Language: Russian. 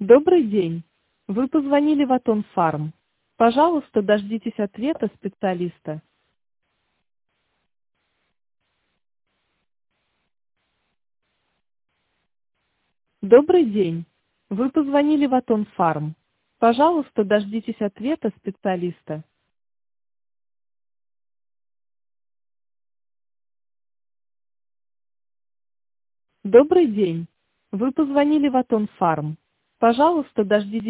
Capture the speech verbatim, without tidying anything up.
Добрый день. Вы позвонили в Атон Фарм. Пожалуйста, дождитесь ответа специалиста. Добрый день. Вы позвонили в Атон Фарм. Пожалуйста, дождитесь ответа специалиста. Добрый день. Вы позвонили в Атон Фарм. Пожалуйста, дождитесь